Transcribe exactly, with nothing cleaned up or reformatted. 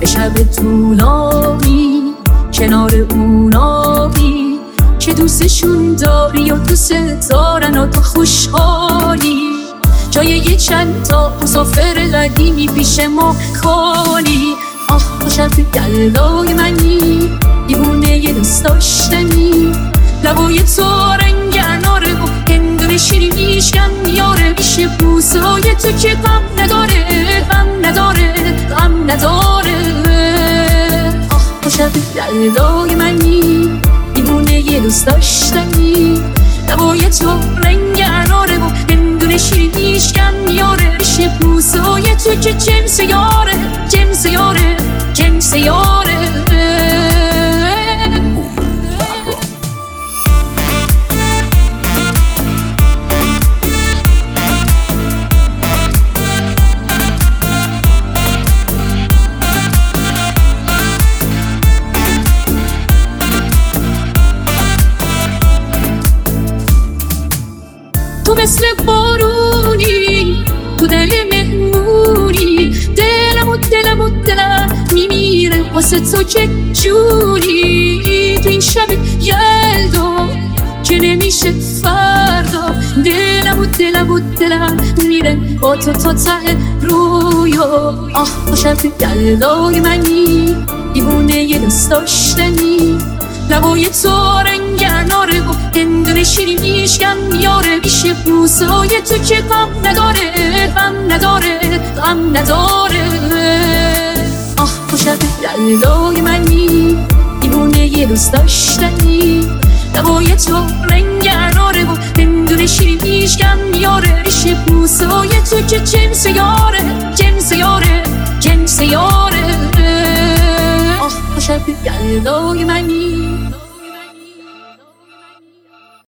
شب طولانی کنار اونایی که دوستشون داری و دوست دارن و تو خوشحالی. جای یه چند تا مسافر قدیمی پیش ما خالی. آخ تو شب یلدای منی دیوونه یه دوست داشتنی. لبای تو رنگ اناره و هندونه شیرینیش کم میاره. میشه بوسای تو که غم نداره غم نداره غم نداره. آخ تو شب یلدای منی دیوونه یه دوست داشتنی. لبای تو رنگ اناره و هندونه شیرینیش کم میاره. میشه بوسای تو که جنس یاره جنس یاره جنس یاره. تو مثل بارونی تو دل مهمونی. دلم و دلم و دلم میمیره واسه تو که جوری. تو این شب یلدا که نمیشه فردا. دلم و دلم و دلم میره با تو تا ته رویا. آخ تو شب یلدای منی دیوونه یه دوست داشتنی. لبای تو رنگ اناره و هندونه شیرینیش کم میاره. میشه بوسای تو که غم نداره غم نداره غم نداره. آخ تو شب یلدای منی دیوونه یه دوست داشتنی. لبای تو رنگ اناره و هندونه شیرینیش کم میاره. میشه بوسای تو که جنس یاره جنس یاره جنس یاره. آخ تو شب یلدای منی